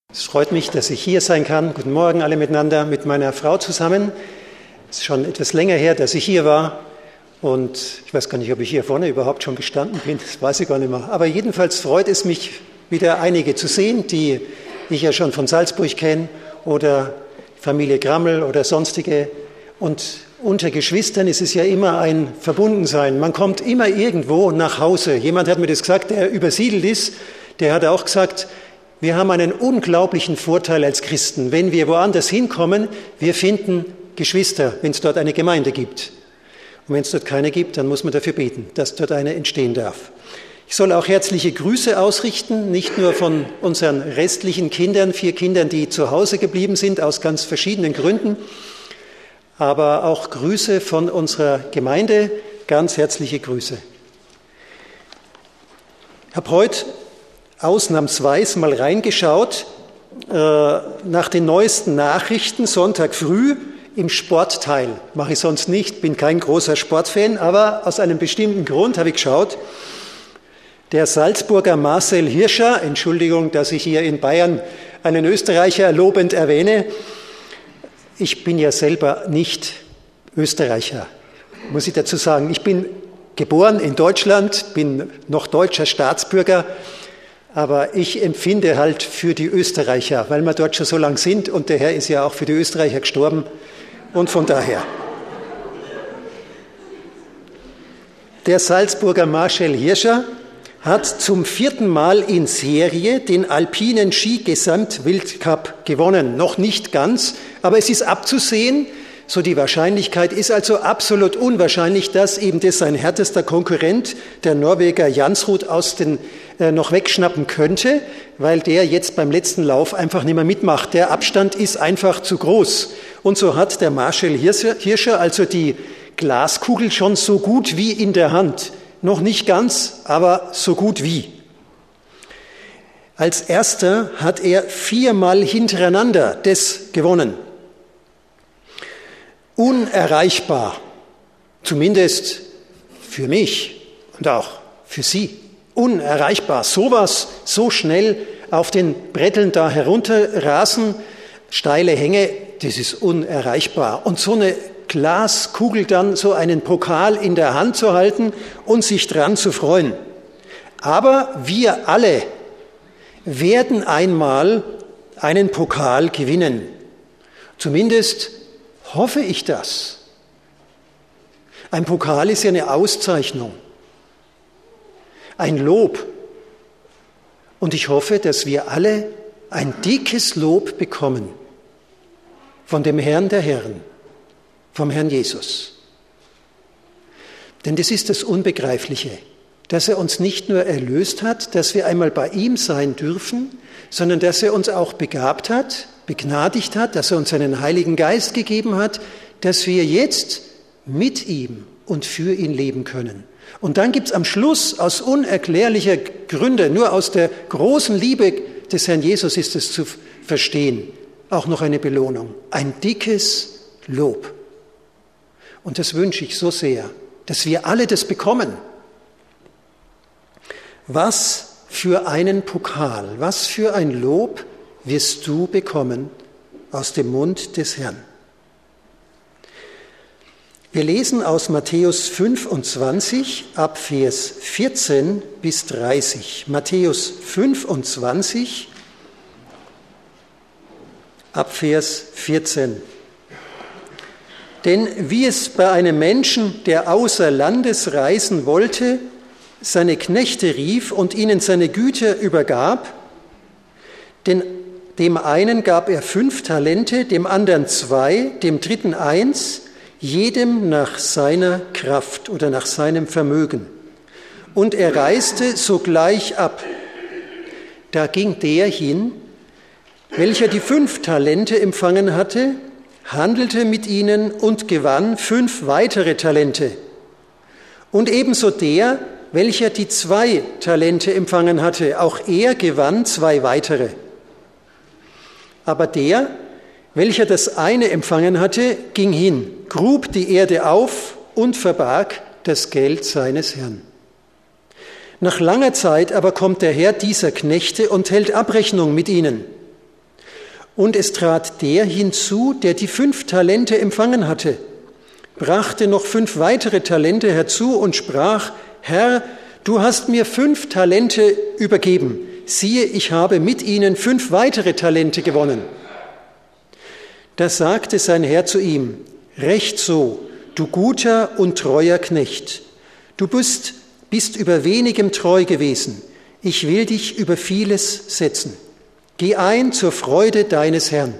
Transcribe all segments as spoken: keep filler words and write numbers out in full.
Es freut mich, dass ich hier sein kann. Guten Morgen alle miteinander, mit meiner Frau zusammen. Es ist schon etwas länger her, dass ich hier war. Und ich weiß gar nicht, ob ich hier vorne überhaupt schon gestanden bin. Das weiß ich gar nicht mehr. Aber jedenfalls freut es mich, wieder einige zu sehen, die ich ja schon von Salzburg kenne oder Familie Grammel oder sonstige. Und unter Geschwistern ist es ja immer ein Verbundensein. Man kommt immer irgendwo nach Hause. Jemand hat mir das gesagt, der übersiedelt ist. Der hat auch gesagt, wir haben einen unglaublichen Vorteil als Christen. Wenn wir woanders hinkommen, wir finden Geschwister, wenn es dort eine Gemeinde gibt. Und wenn es dort keine gibt, dann muss man dafür beten, dass dort eine entstehen darf. Ich soll auch herzliche Grüße ausrichten, nicht nur von unseren restlichen Kindern, vier Kindern, die zu Hause geblieben sind, aus ganz verschiedenen Gründen, aber auch Grüße von unserer Gemeinde, ganz herzliche Grüße. Ich habe heute ausnahmsweise mal reingeschaut äh, nach den neuesten Nachrichten, Sonntag früh im Sportteil. Mache ich sonst nicht, bin kein großer Sportfan, aber aus einem bestimmten Grund habe ich geschaut. Der Salzburger Marcel Hirscher, Entschuldigung, dass ich hier in Bayern einen Österreicher lobend erwähne, ich bin ja selber nicht Österreicher, muss ich dazu sagen. Ich bin geboren in Deutschland, bin noch deutscher Staatsbürger, aber ich empfinde halt für die Österreicher, weil wir dort schon so lang sind und der Herr ist ja auch für die Österreicher gestorben und von daher. Der Salzburger Marcel Hirscher hat zum vierten Mal in Serie den alpinen Ski-Gesamtweltcup gewonnen. Noch nicht ganz, aber es ist abzusehen, so die Wahrscheinlichkeit ist also absolut unwahrscheinlich, dass eben das sein härtester Konkurrent, der Norweger Jansrud, aus den äh, noch wegschnappen könnte, weil der jetzt beim letzten Lauf einfach nicht mehr mitmacht. Der Abstand ist einfach zu groß. Und so hat der Marcel Hirscher also die Glaskugel schon so gut wie in der Hand. Noch nicht ganz, aber so gut wie. Als erster hat er viermal hintereinander das gewonnen. Unerreichbar, zumindest für mich und auch für Sie. Unerreichbar, sowas so schnell auf den Bretteln da herunterrasen, steile Hänge, das ist unerreichbar. Und so eine Glaskugel dann, so einen Pokal in der Hand zu halten und sich dran zu freuen. Aber wir alle werden einmal einen Pokal gewinnen. Zumindest hoffe ich das. Ein Pokal ist ja eine Auszeichnung, ein Lob. Und ich hoffe, dass wir alle ein dickes Lob bekommen von dem Herrn der Herren, vom Herrn Jesus. Denn das ist das Unbegreifliche, dass er uns nicht nur erlöst hat, dass wir einmal bei ihm sein dürfen, sondern dass er uns auch begabt hat, begnadigt hat, dass er uns seinen Heiligen Geist gegeben hat, dass wir jetzt mit ihm und für ihn leben können. Und dann gibt es am Schluss aus unerklärlicher Gründe, nur aus der großen Liebe des Herrn Jesus ist es zu verstehen, auch noch eine Belohnung, ein dickes Lob. Und das wünsche ich so sehr, dass wir alle das bekommen. Was für einen Pokal, was für ein Lob wirst du bekommen aus dem Mund des Herrn. Wir lesen aus Matthäus fünfundzwanzig ab Vers vierzehn bis dreißig. Matthäus fünfundzwanzig ab Vers vierzehn. Denn wie es bei einem Menschen, der außer Landes reisen wollte, seine Knechte rief und ihnen seine Güter übergab, denn dem einen gab er fünf Talente, dem anderen zwei, dem dritten eins, jedem nach seiner Kraft oder nach seinem Vermögen. Und er reiste sogleich ab. Da ging der hin, welcher die fünf Talente empfangen hatte, handelte mit ihnen und gewann fünf weitere Talente. Und ebenso der, welcher die zwei Talente empfangen hatte, auch er gewann zwei weitere. Aber der, welcher das eine empfangen hatte, ging hin, grub die Erde auf und verbarg das Geld seines Herrn. Nach langer Zeit aber kommt der Herr dieser Knechte und hält Abrechnung mit ihnen. Und es trat der hinzu, der die fünf Talente empfangen hatte, brachte noch fünf weitere Talente herzu und sprach, Herr, du hast mir fünf Talente übergeben. Siehe, ich habe mit ihnen fünf weitere Talente gewonnen. Da sagte sein Herr zu ihm, recht so, du guter und treuer Knecht. Du bist, bist über wenigem treu gewesen. Ich will dich über vieles setzen. Geh ein zur Freude deines Herrn.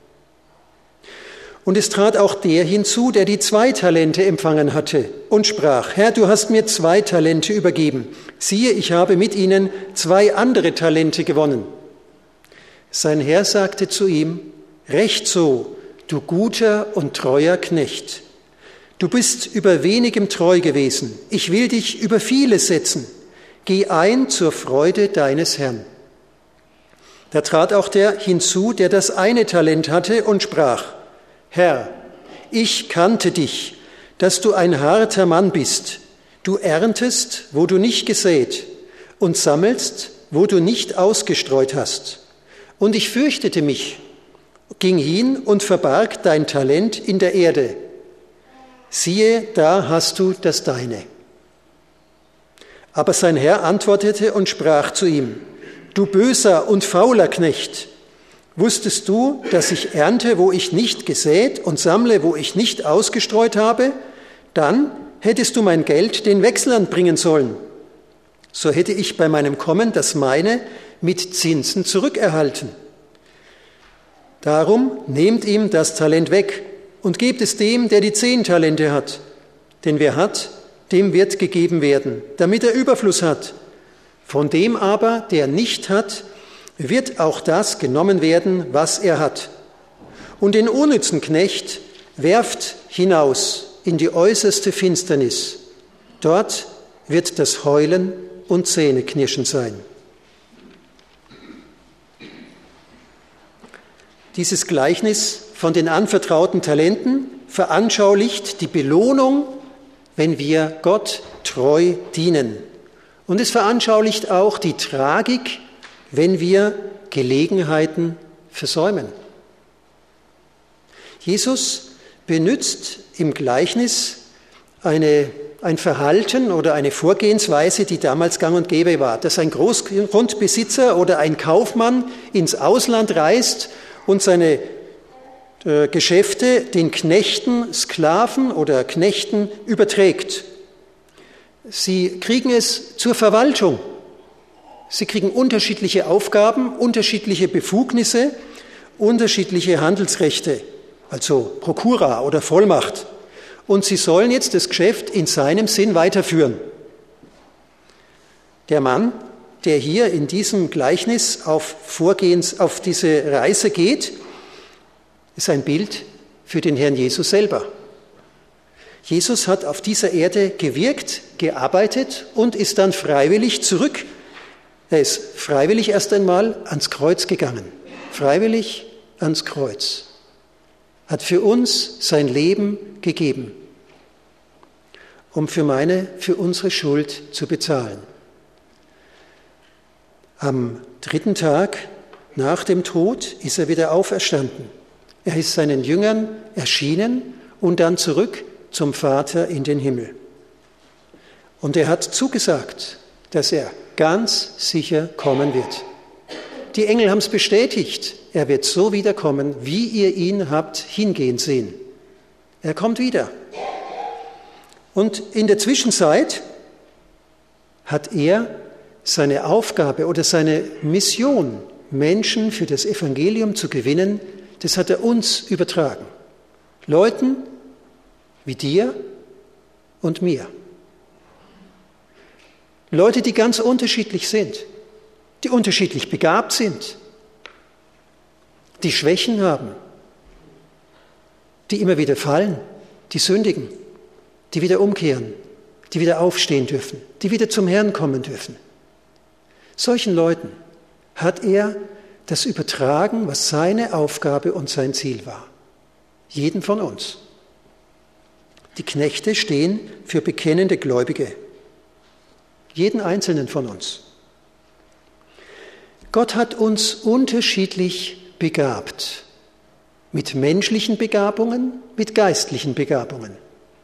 Und es trat auch der hinzu, der die zwei Talente empfangen hatte und sprach, Herr, du hast mir zwei Talente übergeben. Siehe, ich habe mit ihnen zwei andere Talente gewonnen. Sein Herr sagte zu ihm, recht so, du guter und treuer Knecht. Du bist über wenigem treu gewesen. Ich will dich über vieles setzen. Geh ein zur Freude deines Herrn. Da trat auch der hinzu, der das eine Talent hatte und sprach, Herr, ich kannte dich, dass du ein harter Mann bist. Du erntest, wo du nicht gesät, und sammelst, wo du nicht ausgestreut hast. Und ich fürchtete mich, ging hin und verbarg dein Talent in der Erde. Siehe, da hast du das Deine. Aber sein Herr antwortete und sprach zu ihm, du böser und fauler Knecht, wusstest du, dass ich ernte, wo ich nicht gesät und sammle, wo ich nicht ausgestreut habe? Dann hättest du mein Geld den Wechslern bringen sollen. So hätte ich bei meinem Kommen das meine mit Zinsen zurückerhalten. Darum nehmt ihm das Talent weg und gebt es dem, der die zehn Talente hat. Denn wer hat, dem wird gegeben werden, damit er Überfluss hat. Von dem aber, der nicht hat, wird auch das genommen werden, was er hat. Und den unnützen Knecht werft hinaus in die äußerste Finsternis. Dort wird das Heulen und Zähneknirschen sein. Dieses Gleichnis von den anvertrauten Talenten veranschaulicht die Belohnung, wenn wir Gott treu dienen. Und es veranschaulicht auch die Tragik, wenn wir Gelegenheiten versäumen. Jesus benutzt im Gleichnis eine, ein Verhalten oder eine Vorgehensweise, die damals gang und gäbe war, dass ein Großgrundbesitzer oder ein Kaufmann ins Ausland reist und seine äh, Geschäfte den Knechten, Sklaven oder Knechten überträgt. Sie kriegen es zur Verwaltung. Sie kriegen unterschiedliche Aufgaben, unterschiedliche Befugnisse, unterschiedliche Handelsrechte, also Prokura oder Vollmacht. Und sie sollen jetzt das Geschäft in seinem Sinn weiterführen. Der Mann, der hier in diesem Gleichnis auf Vorgehens, auf diese Reise geht, ist ein Bild für den Herrn Jesus selber. Jesus hat auf dieser Erde gewirkt, gearbeitet und ist dann freiwillig zurück. Er ist freiwillig erst einmal ans Kreuz gegangen. Freiwillig ans Kreuz. Hat für uns sein Leben gegeben, um für meine, für unsere Schuld zu bezahlen. Am dritten Tag nach dem Tod ist er wieder auferstanden. Er ist seinen Jüngern erschienen und dann zurück zum Vater in den Himmel. Und er hat zugesagt, dass er ganz sicher kommen wird. Die Engel haben es bestätigt. Er wird so wiederkommen, wie ihr ihn habt hingehen sehen. Er kommt wieder. Und in der Zwischenzeit hat er seine Aufgabe oder seine Mission, Menschen für das Evangelium zu gewinnen, das hat er uns übertragen. Leuten wie dir und mir. Leute, die ganz unterschiedlich sind, die unterschiedlich begabt sind, die Schwächen haben, die immer wieder fallen, die sündigen, die wieder umkehren, die wieder aufstehen dürfen, die wieder zum Herrn kommen dürfen. Solchen Leuten hat er das übertragen, was seine Aufgabe und sein Ziel war. Jeden von uns. Die Knechte stehen für bekennende Gläubige. Jeden einzelnen von uns. Gott hat uns unterschiedlich begabt. Mit menschlichen Begabungen, mit geistlichen Begabungen.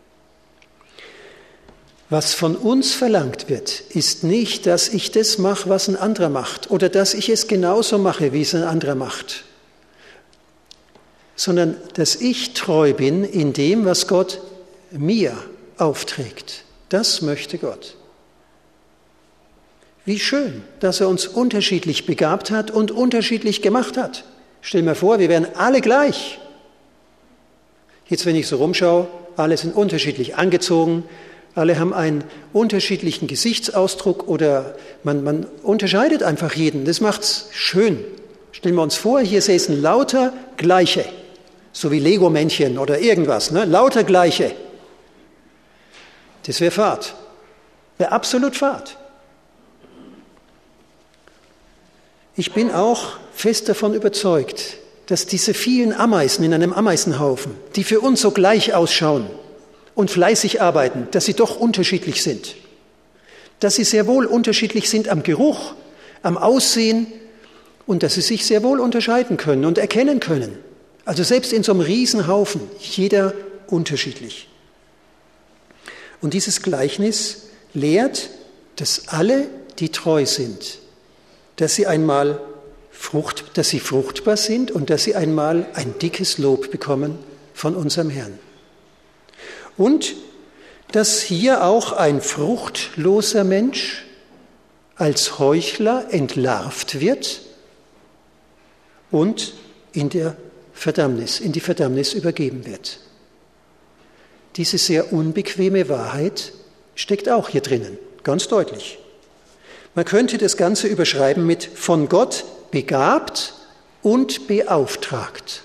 Was von uns verlangt wird, ist nicht, dass ich das mache, was ein anderer macht, oder dass ich es genauso mache, wie es ein anderer macht, sondern dass ich treu bin in dem, was Gott mir aufträgt. Das möchte Gott. Wie schön, dass er uns unterschiedlich begabt hat und unterschiedlich gemacht hat. Stell mir vor, wir wären alle gleich. Jetzt, wenn ich so rumschaue, alle sind unterschiedlich angezogen, alle haben einen unterschiedlichen Gesichtsausdruck oder man, man unterscheidet einfach jeden. Das macht's schön. Stellen wir uns vor, hier säßen lauter Gleiche, so wie Lego-Männchen oder irgendwas, ne? Lauter Gleiche. Das wäre Fahrt. Wäre absolut Fahrt. Ich bin auch fest davon überzeugt, dass diese vielen Ameisen in einem Ameisenhaufen, die für uns so gleich ausschauen und fleißig arbeiten, dass sie doch unterschiedlich sind. Dass sie sehr wohl unterschiedlich sind am Geruch, am Aussehen und dass sie sich sehr wohl unterscheiden können und erkennen können. Also selbst in so einem Riesenhaufen, jeder unterschiedlich. Und dieses Gleichnis lehrt, dass alle, die treu sind, dass sie einmal Frucht, dass sie fruchtbar sind und dass sie einmal ein dickes Lob bekommen von unserem Herrn. Und dass hier auch ein fruchtloser Mensch als Heuchler entlarvt wird und in der Verdammnis, in die Verdammnis übergeben wird. Diese sehr unbequeme Wahrheit steckt auch hier drinnen, ganz deutlich. Man könnte das Ganze überschreiben mit von Gott begabt und beauftragt.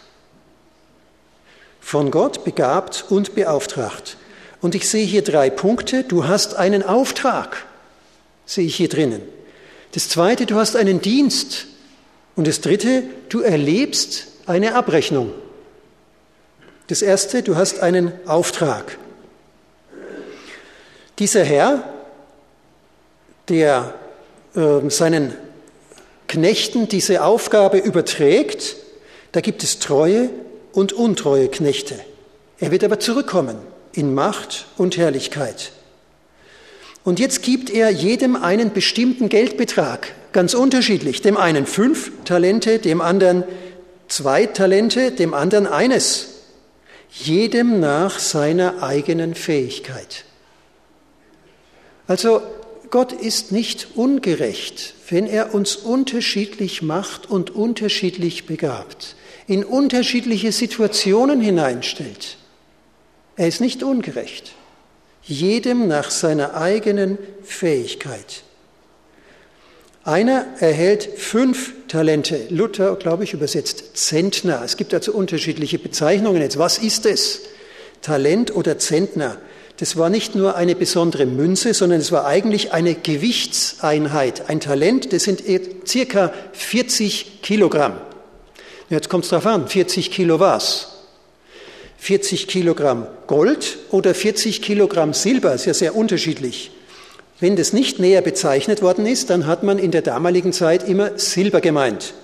Von Gott begabt und beauftragt. Und ich sehe hier drei Punkte. Du hast einen Auftrag, sehe ich hier drinnen. Das zweite, du hast einen Dienst. Und das dritte, du erlebst eine Abrechnung. Das erste, du hast einen Auftrag. Dieser Herr, der äh, seinen Knechten diese Aufgabe überträgt, da gibt es treue und untreue Knechte. Er wird aber zurückkommen in Macht und Herrlichkeit. Und jetzt gibt er jedem einen bestimmten Geldbetrag, ganz unterschiedlich. Dem einen fünf Talente, dem anderen zwei Talente, dem anderen eines. Jedem nach seiner eigenen Fähigkeit. Also Gott ist nicht ungerecht, wenn er uns unterschiedlich macht und unterschiedlich begabt, in unterschiedliche Situationen hineinstellt. Er ist nicht ungerecht. Jedem nach seiner eigenen Fähigkeit. Einer erhält fünf Talente. Luther, glaube ich, übersetzt Zentner. Es gibt also unterschiedliche Bezeichnungen jetzt. Was ist es? Talent oder Zentner? Das war nicht nur eine besondere Münze, sondern es war eigentlich eine Gewichtseinheit. Ein Talent, das sind circa vierzig Kilogramm. Jetzt kommt es darauf an, vierzig Kilo was? vierzig Kilogramm Gold oder vierzig Kilogramm Silber, ist ja sehr unterschiedlich. Wenn das nicht näher bezeichnet worden ist, dann hat man in der damaligen Zeit immer Silber gemeint.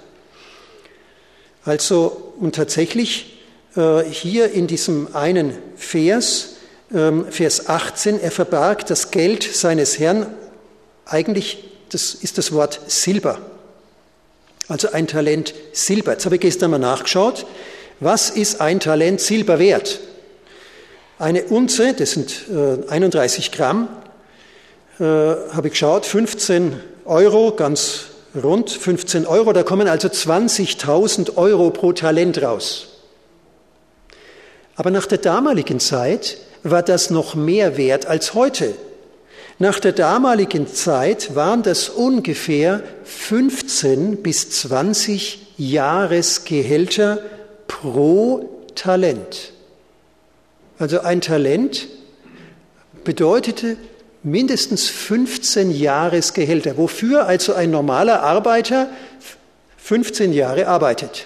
Also, und tatsächlich äh, hier in diesem einen Vers, ähm, Vers achtzehn, er verbarg das Geld seines Herrn, eigentlich das ist das Wort Silber. Also ein Talent Silber. Jetzt habe ich gestern mal nachgeschaut. Was ist ein Talent Silber wert? Eine Unze, das sind äh, einunddreißig Gramm, äh, habe ich geschaut, fünfzehn Euro, ganz rund, fünfzehn Euro, da kommen also zwanzigtausend Euro pro Talent raus. Aber nach der damaligen Zeit war das noch mehr wert als heute. Nach der damaligen Zeit waren das ungefähr fünfzehn bis zwanzig Jahresgehälter pro Talent. Also ein Talent bedeutete mindestens fünfzehn Jahresgehälter, wofür also ein normaler Arbeiter fünfzehn Jahre arbeitet.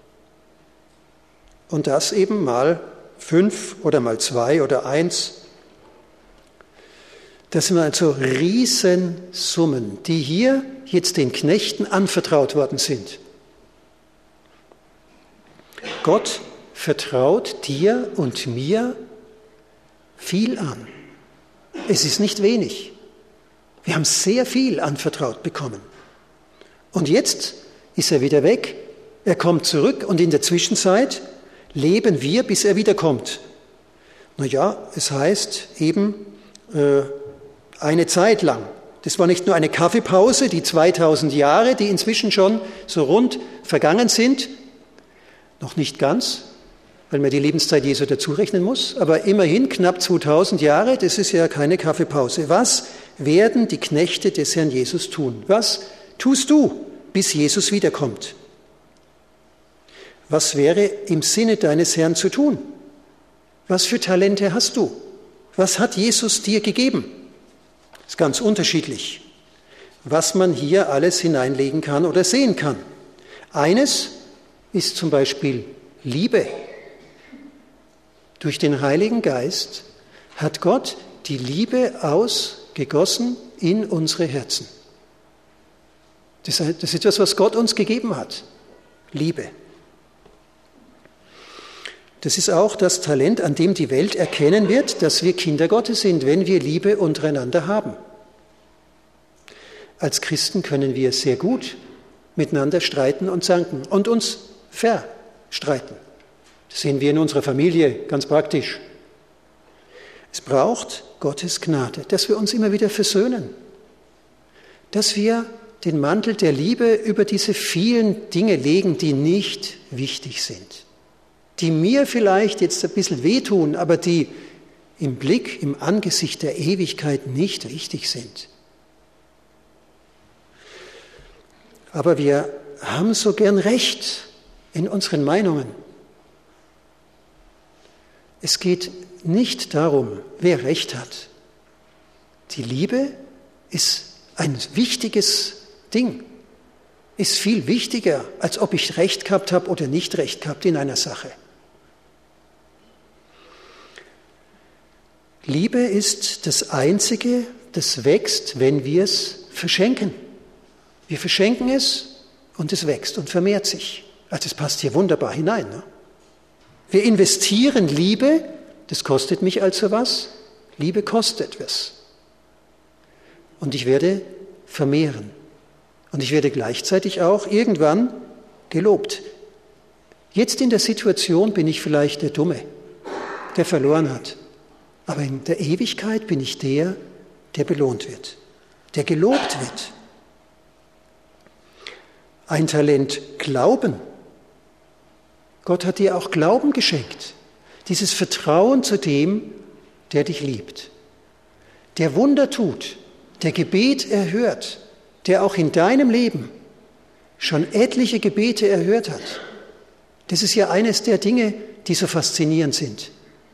Und das eben mal fünf oder mal zwei oder eins. Das sind also Riesensummen, die hier jetzt den Knechten anvertraut worden sind. Gott vertraut dir und mir viel an. Es ist nicht wenig. Wir haben sehr viel anvertraut bekommen. Und jetzt ist er wieder weg, er kommt zurück und in der Zwischenzeit leben wir, bis er wiederkommt. Naja, es heißt eben äh, eine Zeit lang. Das war nicht nur eine Kaffeepause, die zweitausend Jahre, die inzwischen schon so rund vergangen sind. Noch nicht ganz, weil man die Lebenszeit Jesu dazu rechnen muss, aber immerhin knapp zweitausend Jahre, das ist ja keine Kaffeepause. Was werden die Knechte des Herrn Jesus tun? Was tust du, bis Jesus wiederkommt? Was wäre im Sinne deines Herrn zu tun? Was für Talente hast du? Was hat Jesus dir gegeben? Das ist ganz unterschiedlich, was man hier alles hineinlegen kann oder sehen kann. Eines ist zum Beispiel Liebe. Durch den Heiligen Geist hat Gott die Liebe ausgegossen in unsere Herzen. Das ist etwas, was Gott uns gegeben hat. Liebe. Das ist auch das Talent, an dem die Welt erkennen wird, dass wir Kinder Gottes sind, wenn wir Liebe untereinander haben. Als Christen können wir sehr gut miteinander streiten und zanken und uns verstreiten. Das sehen wir in unserer Familie ganz praktisch. Es braucht Gottes Gnade, dass wir uns immer wieder versöhnen, dass wir den Mantel der Liebe über diese vielen Dinge legen, die nicht wichtig sind, die mir vielleicht jetzt ein bisschen wehtun, aber die im Blick, im Angesicht der Ewigkeit nicht wichtig sind. Aber wir haben so gern Recht in unseren Meinungen. Es geht nicht darum, wer Recht hat. Die Liebe ist ein wichtiges Ding, ist viel wichtiger, als ob ich Recht gehabt habe oder nicht Recht gehabt in einer Sache. Liebe ist das Einzige, das wächst, wenn wir es verschenken. Wir verschenken es und es wächst und vermehrt sich. Also das passt hier wunderbar hinein. Ne? Wir investieren Liebe, das kostet mich also was. Liebe kostet was. Und ich werde vermehren. Und ich werde gleichzeitig auch irgendwann gelobt. Jetzt in der Situation bin ich vielleicht der Dumme, der verloren hat. Aber in der Ewigkeit bin ich der, der belohnt wird, der gelobt wird. Ein Talent Glauben. Gott hat dir auch Glauben geschenkt. Dieses Vertrauen zu dem, der dich liebt, der Wunder tut, der Gebet erhört, der auch in deinem Leben schon etliche Gebete erhört hat. Das ist ja eines der Dinge, die so faszinierend sind.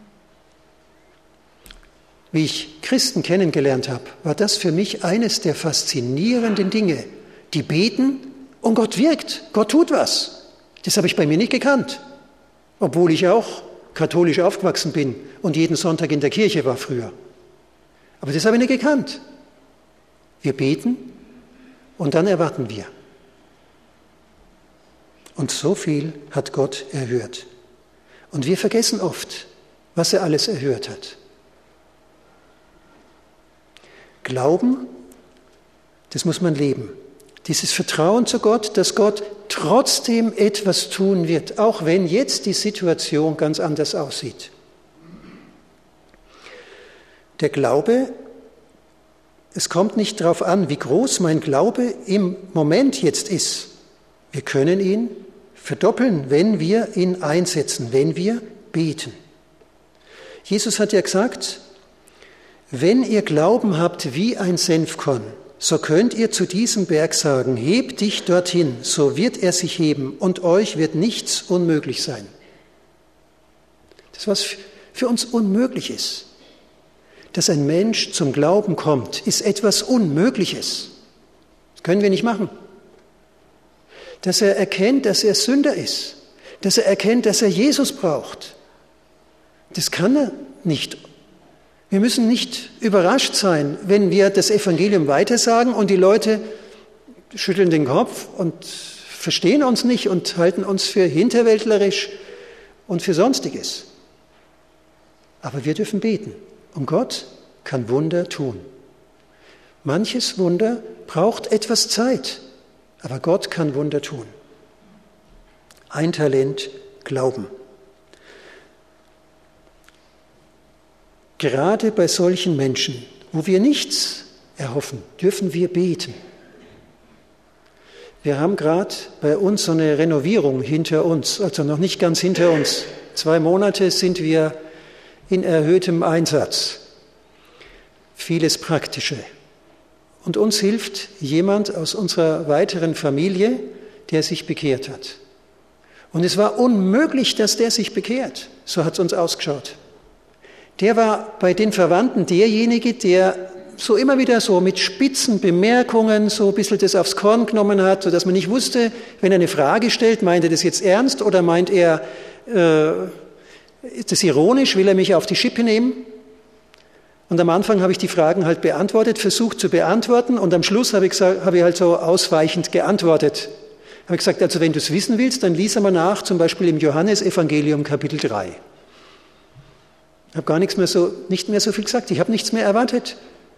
Wie ich Christen kennengelernt habe, war das für mich eines der faszinierenden Dinge. Die beten und Gott wirkt, Gott tut was. Das habe ich bei mir nicht gekannt, obwohl ich auch katholisch aufgewachsen bin und jeden Sonntag in der Kirche war früher. Aber das habe ich nicht gekannt. Wir beten und dann erwarten wir. Und so viel hat Gott erhört. Und wir vergessen oft, was er alles erhört hat. Glauben, das muss man leben. Dieses Vertrauen zu Gott, dass Gott trotzdem etwas tun wird, auch wenn jetzt die Situation ganz anders aussieht. Der Glaube, es kommt nicht darauf an, wie groß mein Glaube im Moment jetzt ist. Wir können ihn verdoppeln, wenn wir ihn einsetzen, wenn wir beten. Jesus hat ja gesagt, wenn ihr Glauben habt wie ein Senfkorn, so könnt ihr zu diesem Berg sagen, heb dich dorthin, so wird er sich heben und euch wird nichts unmöglich sein. Das, was für uns unmöglich ist, dass ein Mensch zum Glauben kommt, ist etwas Unmögliches. Das können wir nicht machen. Dass er erkennt, dass er Sünder ist, dass er erkennt, dass er Jesus braucht, das kann er nicht. Wir müssen nicht überrascht sein, wenn wir das Evangelium weitersagen und die Leute schütteln den Kopf und verstehen uns nicht und halten uns für hinterwäldlerisch und für Sonstiges. Aber wir dürfen beten und Gott kann Wunder tun. Manches Wunder braucht etwas Zeit, aber Gott kann Wunder tun. Ein Talent, Glauben. Gerade bei solchen Menschen, wo wir nichts erhoffen, dürfen wir beten. Wir haben gerade bei uns so eine Renovierung hinter uns, also noch nicht ganz hinter uns. Zwei Monate sind wir in erhöhtem Einsatz. Vieles Praktische. Und uns hilft jemand aus unserer weiteren Familie, der sich bekehrt hat. Und es war unmöglich, dass der sich bekehrt. So hat es uns ausgeschaut. Der war bei den Verwandten derjenige, der so immer wieder so mit spitzen Bemerkungen so ein bisschen das aufs Korn genommen hat, sodass man nicht wusste, wenn er eine Frage stellt, meint er das jetzt ernst oder meint er, äh, ist das ironisch, will er mich auf die Schippe nehmen? Und am Anfang habe ich die Fragen halt beantwortet, versucht zu beantworten und am Schluss habe ich, gesagt, habe ich halt so ausweichend geantwortet. Habe ich gesagt, also wenn du es wissen willst, dann lies einmal nach, zum Beispiel im Johannesevangelium Kapitel drei. Ich habe gar nichts mehr so, nicht mehr so viel gesagt, ich habe nichts mehr erwartet.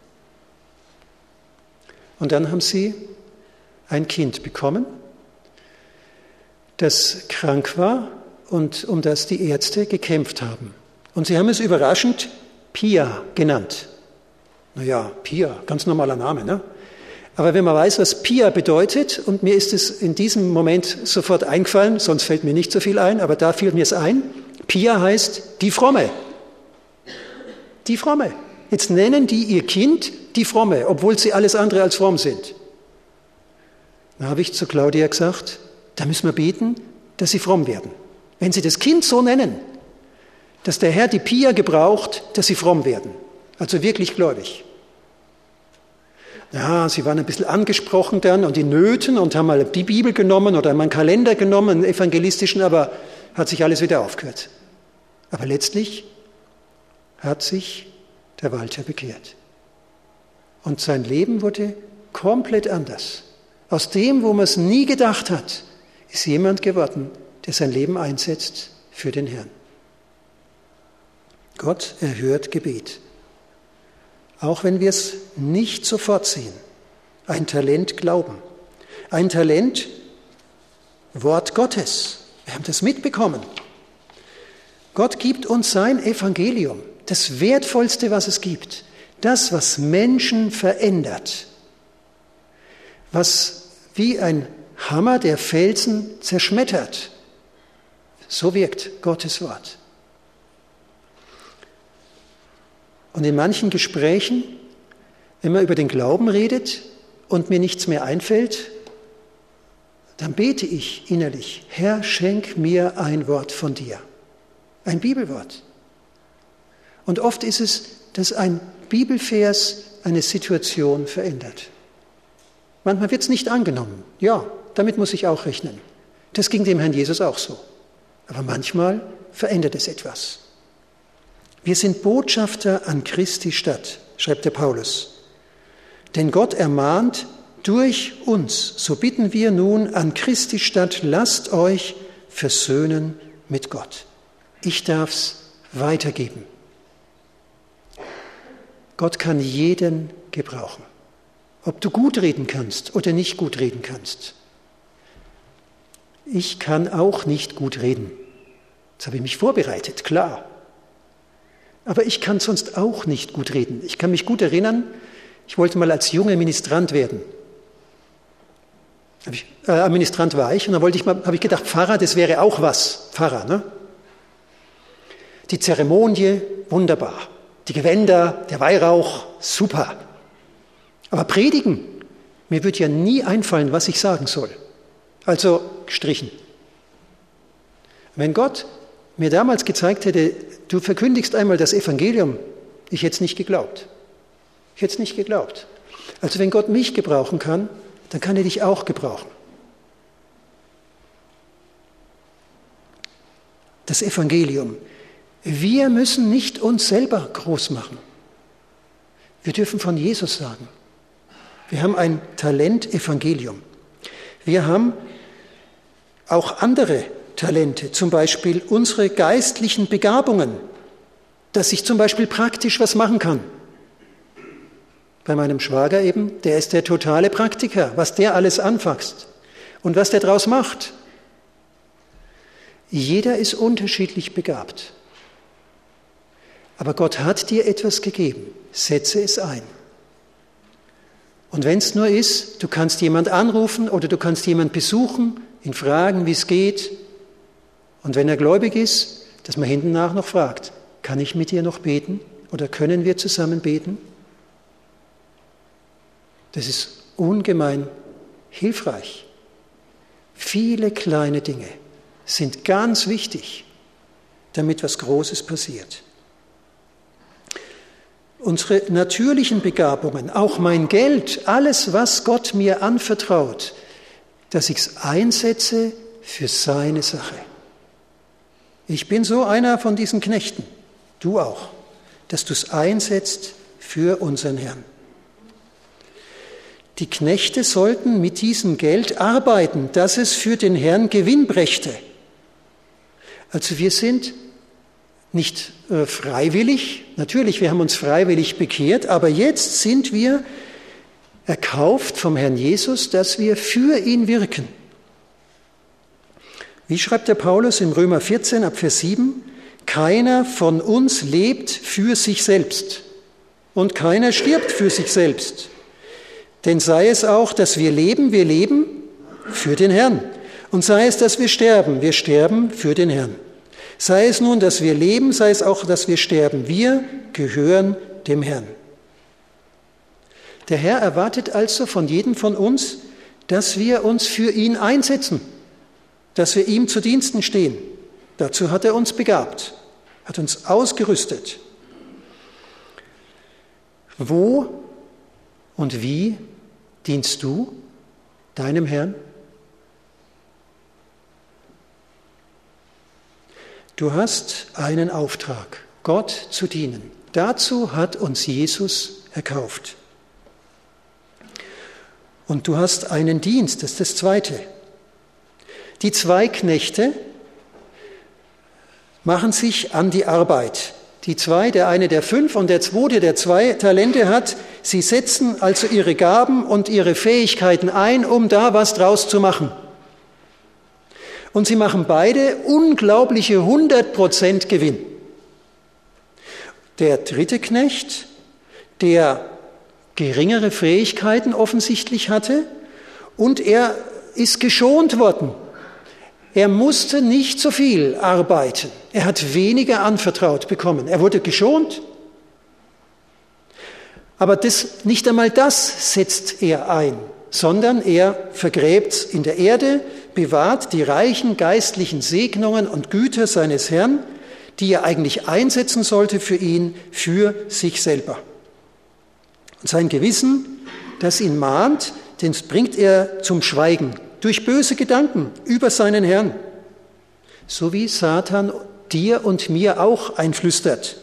Und dann haben sie ein Kind bekommen, das krank war und um das die Ärzte gekämpft haben. Und sie haben es überraschend Pia genannt. Naja, Pia, ganz normaler Name, ne? Aber wenn man weiß, was Pia bedeutet, und mir ist es in diesem Moment sofort eingefallen, sonst fällt mir nicht so viel ein, aber da fiel mir es ein, Pia heißt die Fromme. Die Fromme. Jetzt nennen die ihr Kind die Fromme, obwohl sie alles andere als fromm sind. Da habe ich zu Claudia gesagt, da müssen wir beten, dass sie fromm werden. Wenn sie das Kind so nennen, dass der Herr die Pia gebraucht, dass sie fromm werden. Also wirklich gläubig. Ja, sie waren ein bisschen angesprochen dann und in Nöten und haben mal die Bibel genommen oder mal einen Kalender genommen, einen evangelistischen, aber hat sich alles wieder aufgehört. Aber letztlich hat sich der Walter bekehrt. Und sein Leben wurde komplett anders. Aus dem, wo man es nie gedacht hat, ist jemand geworden, der sein Leben einsetzt für den Herrn. Gott erhört Gebet. Auch wenn wir es nicht sofort sehen. Ein Talent Glauben. Ein Talent Wort Gottes. Wir haben das mitbekommen. Gott gibt uns sein Evangelium. Das Wertvollste, was es gibt. Das, was Menschen verändert. Was wie ein Hammer der Felsen zerschmettert. So wirkt Gottes Wort. Und in manchen Gesprächen, wenn man über den Glauben redet und mir nichts mehr einfällt, dann bete ich innerlich, Herr, schenk mir ein Wort von dir. Ein Bibelwort. Und oft ist es, dass ein Bibelvers eine Situation verändert. Manchmal wird es nicht angenommen. Ja, damit muss ich auch rechnen. Das ging dem Herrn Jesus auch so. Aber manchmal verändert es etwas. Wir sind Botschafter an Christi Stadt, schreibt der Paulus. Denn Gott ermahnt durch uns, so bitten wir nun an Christi Stadt, lasst euch versöhnen mit Gott. Ich darf's weitergeben. Gott kann jeden gebrauchen. Ob du gut reden kannst oder nicht gut reden kannst. Ich kann auch nicht gut reden. Jetzt habe ich mich vorbereitet, klar. Aber ich kann sonst auch nicht gut reden. Ich kann mich gut erinnern, ich wollte mal als junger Ministrant werden. Hab ich, äh, Ministrant war ich und dann wollte ich mal, habe ich gedacht, Pfarrer, das wäre auch was. Pfarrer, ne? Die Zeremonie, wunderbar. Die Gewänder, der Weihrauch, super. Aber predigen, mir wird ja nie einfallen, was ich sagen soll. Also gestrichen. Wenn Gott mir damals gezeigt hätte, du verkündigst einmal das Evangelium, ich hätte es nicht geglaubt. Ich hätte es nicht geglaubt. Also wenn Gott mich gebrauchen kann, dann kann er dich auch gebrauchen. Das Evangelium. Wir müssen nicht uns selber groß machen. Wir dürfen von Jesus sagen. Wir haben ein Talent Evangelium. Wir haben auch andere Talente, zum Beispiel unsere geistlichen Begabungen, dass ich zum Beispiel praktisch was machen kann. Bei meinem Schwager eben, der ist der totale Praktiker, was der alles anfasst und was der draus macht. Jeder ist unterschiedlich begabt. Aber Gott hat dir etwas gegeben, setze es ein. Und wenn es nur ist, du kannst jemand anrufen oder du kannst jemand besuchen, ihn fragen, wie es geht. Und wenn er gläubig ist, dass man hinten nach noch fragt, kann ich mit dir noch beten oder können wir zusammen beten? Das ist ungemein hilfreich. Viele kleine Dinge sind ganz wichtig, damit was Großes passiert. Unsere natürlichen Begabungen, auch mein Geld, alles, was Gott mir anvertraut, dass ich es einsetze für seine Sache. Ich bin so einer von diesen Knechten, du auch, dass du es einsetzt für unseren Herrn. Die Knechte sollten mit diesem Geld arbeiten, dass es für den Herrn Gewinn brächte. Also wir sind nicht äh, freiwillig, natürlich, wir haben uns freiwillig bekehrt, aber jetzt sind wir erkauft vom Herrn Jesus, dass wir für ihn wirken. Wie schreibt der Paulus im Römer vierzehn ab Vers sieben? Keiner von uns lebt für sich selbst und keiner stirbt für sich selbst. Denn sei es auch, dass wir leben, wir leben für den Herrn. Und sei es, dass wir sterben, wir sterben für den Herrn. Sei es nun, dass wir leben, sei es auch, dass wir sterben. Wir gehören dem Herrn. Der Herr erwartet also von jedem von uns, dass wir uns für ihn einsetzen, dass wir ihm zu Diensten stehen. Dazu hat er uns begabt, hat uns ausgerüstet. Wo und wie dienst du deinem Herrn? Du hast einen Auftrag, Gott zu dienen. Dazu hat uns Jesus erkauft. Und du hast einen Dienst, das ist das Zweite. Die zwei Knechte machen sich an die Arbeit. Die zwei, der eine, der fünf und der zweite, der zwei Talente hat, sie setzen also ihre Gaben und ihre Fähigkeiten ein, um da was draus zu machen. Und sie machen beide unglaubliche hundert Prozent Gewinn. Der dritte Knecht, der geringere Fähigkeiten offensichtlich hatte und er ist geschont worden. Er musste nicht so viel arbeiten. Er hat weniger anvertraut bekommen. Er wurde geschont. Aber das, nicht einmal das setzt er ein, sondern er vergräbt in der Erde, bewahrt die reichen geistlichen Segnungen und Güter seines Herrn, die er eigentlich einsetzen sollte für ihn, für sich selber. Und sein Gewissen, das ihn mahnt, den bringt er zum Schweigen durch böse Gedanken über seinen Herrn, so wie Satan dir und mir auch einflüstert.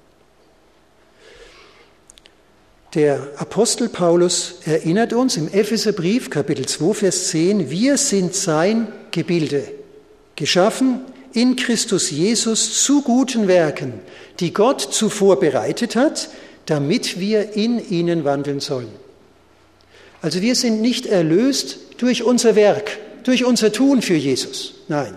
Der Apostel Paulus erinnert uns im Epheserbrief, Kapitel zwei, Vers zehn, wir sind sein Gebilde, geschaffen in Christus Jesus zu guten Werken, die Gott zuvor bereitet hat, damit wir in ihnen wandeln sollen. Also wir sind nicht erlöst durch unser Werk, durch unser Tun für Jesus. Nein.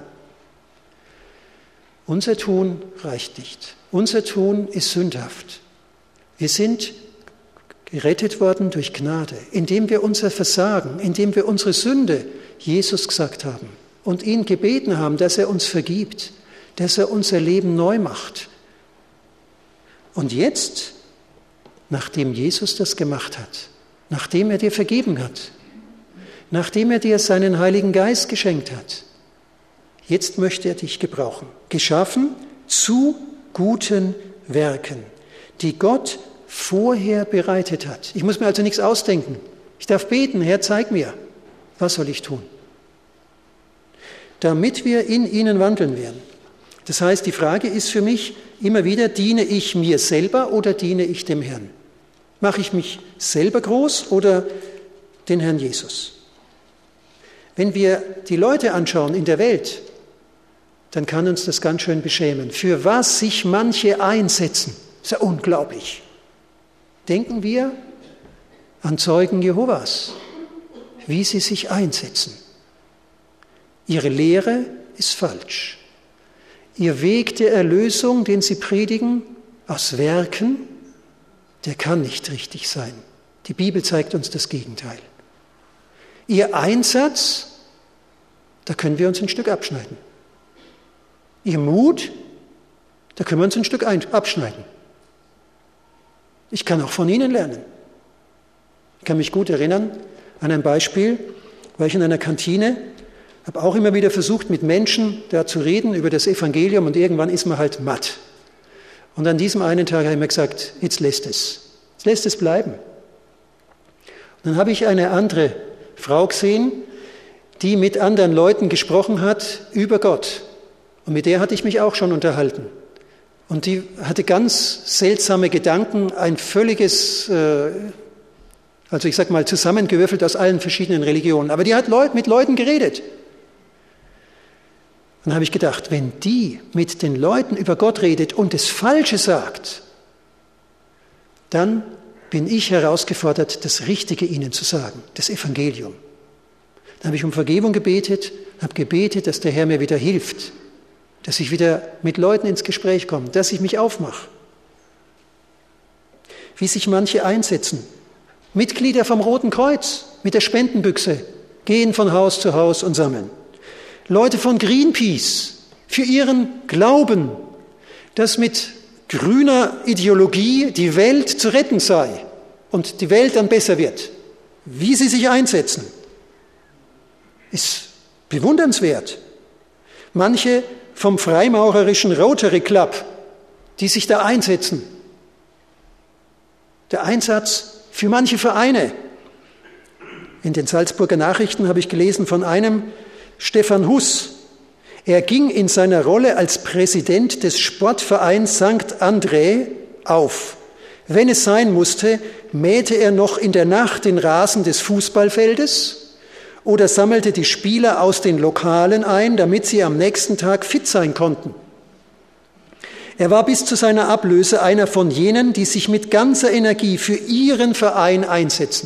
Unser Tun reicht nicht. Unser Tun ist sündhaft. Wir sind gerettet worden durch Gnade, indem wir unser Versagen, indem wir unsere Sünde Jesus gesagt haben und ihn gebeten haben, dass er uns vergibt, dass er unser Leben neu macht. Und jetzt, nachdem Jesus das gemacht hat, nachdem er dir vergeben hat, nachdem er dir seinen Heiligen Geist geschenkt hat, jetzt möchte er dich gebrauchen. Geschaffen zu guten Werken, die Gott vorher bereitet hat. Ich muss mir also nichts ausdenken. Ich darf beten, Herr, zeig mir, was soll ich tun? Damit wir in ihnen wandeln werden. Das heißt, die Frage ist für mich immer wieder, diene ich mir selber oder diene ich dem Herrn? Mache ich mich selber groß oder den Herrn Jesus? Wenn wir die Leute anschauen in der Welt, dann kann uns das ganz schön beschämen. Für was sich manche einsetzen, ist ja unglaublich. Denken wir an Zeugen Jehovas, wie sie sich einsetzen. Ihre Lehre ist falsch. Ihr Weg der Erlösung, den sie predigen, aus Werken, der kann nicht richtig sein. Die Bibel zeigt uns das Gegenteil. Ihr Einsatz, da können wir uns ein Stück abschneiden. Ihr Mut, da können wir uns ein Stück abschneiden. Ich kann auch von ihnen lernen. Ich kann mich gut erinnern an ein Beispiel, war ich in einer Kantine, habe auch immer wieder versucht, mit Menschen da zu reden über das Evangelium und irgendwann ist man halt matt. Und an diesem einen Tag habe ich mir gesagt, jetzt lässt es. Jetzt lässt es bleiben. Und dann habe ich eine andere Frau gesehen, die mit anderen Leuten gesprochen hat über Gott. Und mit der hatte ich mich auch schon unterhalten. Und die hatte ganz seltsame Gedanken, ein völliges, äh, also ich sag mal, zusammengewürfelt aus allen verschiedenen Religionen. Aber die hat Leut, mit Leuten geredet. Und dann habe ich gedacht, wenn die mit den Leuten über Gott redet und das Falsche sagt, dann bin ich herausgefordert, das Richtige ihnen zu sagen, das Evangelium. Dann habe ich um Vergebung gebetet, habe gebetet, dass der Herr mir wieder hilft, dass ich wieder mit Leuten ins Gespräch komme, dass ich mich aufmache. Wie sich manche einsetzen. Mitglieder vom Roten Kreuz mit der Spendenbüchse gehen von Haus zu Haus und sammeln. Leute von Greenpeace für ihren Glauben, dass mit grüner Ideologie die Welt zu retten sei und die Welt dann besser wird. Wie sie sich einsetzen, ist bewundernswert. Manche vom freimaurerischen Rotary Club, die sich da einsetzen. Der Einsatz für manche Vereine. In den Salzburger Nachrichten habe ich gelesen von einem Stefan Huss. Er ging in seiner Rolle als Präsident des Sportvereins Sankt Andrä auf. Wenn es sein musste, mähte er noch in der Nacht den Rasen des Fußballfeldes oder sammelte die Spieler aus den Lokalen ein, damit sie am nächsten Tag fit sein konnten. Er war bis zu seiner Ablöse einer von jenen, die sich mit ganzer Energie für ihren Verein einsetzen.